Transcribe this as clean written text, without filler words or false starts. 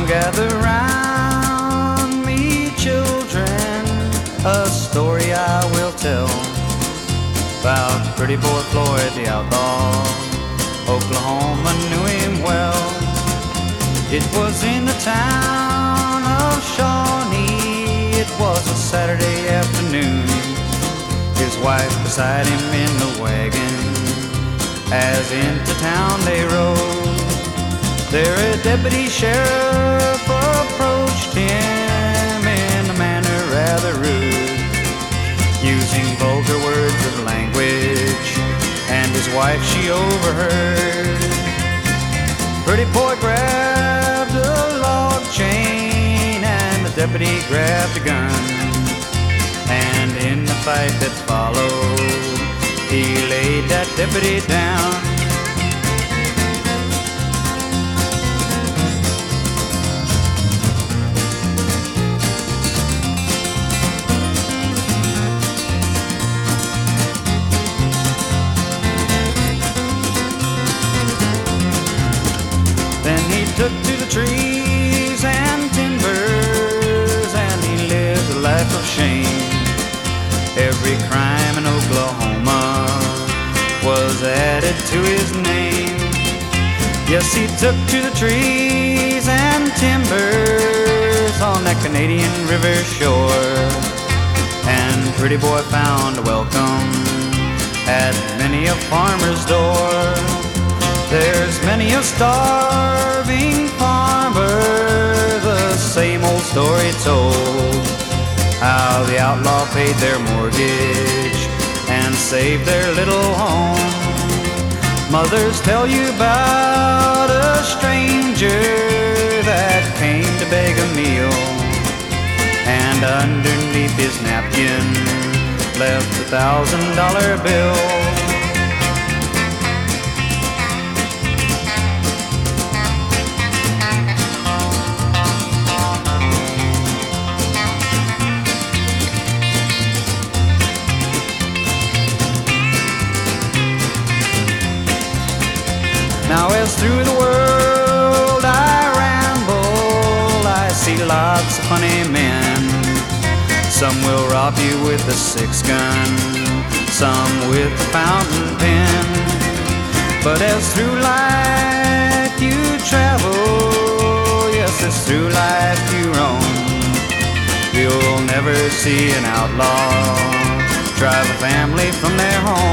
gather round me, children, a story I will tell about Pretty Boy Floyd the outlaw. Oklahoma knew him well. It was in the town of Shawnee. It was a Saturday afternoon. His wife beside him in the wagon. As into town they rode, there a deputy sheriff approached him in a manner rather rude, using vulgar words of language, and his wife she overheard. Pretty boy grabbed a log chain and the deputy grabbed a gun, and in the fight that followed, he laid that deputy down. Then he took to the trees and timbers, and he lived a life of shame. Every crime in Oklahoma was added to his name. Yes, he took to the trees and timbers on that Canadian river shore, and Pretty Boy found a welcome at many a farmer's door. There's many a starving farmer, the same old story told, how the outlaw paid their mortgage and saved their little home. Mothers tell you about a stranger that came to beg a meal, and underneath his napkin left $1,000 bill. Now as through the world I ramble, I see lots of funny men. Some will rob you with a 6-gun, some with a fountain pen. But as through life you travel, yes, as through life you roam, you'll never see an outlaw drive a family from their home.